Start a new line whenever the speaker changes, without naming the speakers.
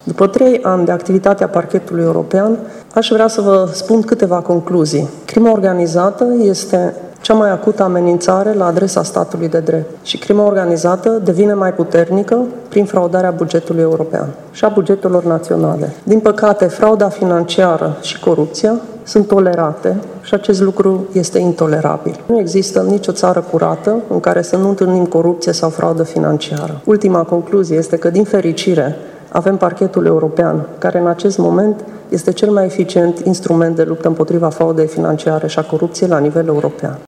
După 3 ani de activitate a Parchetului European, aș vrea să vă spun câteva concluzii. Crima organizată este cea mai acută amenințare la adresa statului de drept și crima organizată devine mai puternică prin fraudarea bugetului european și a bugetelor naționale. Din păcate, frauda financiară și corupția sunt tolerate și acest lucru este intolerabil. Nu există nicio țară curată în care să nu întâlnim corupție sau fraudă financiară. Ultima concluzie este că, din fericire, avem Parchetul European, care în acest moment este cel mai eficient instrument de luptă împotriva fraudei financiare și a corupției la nivel european.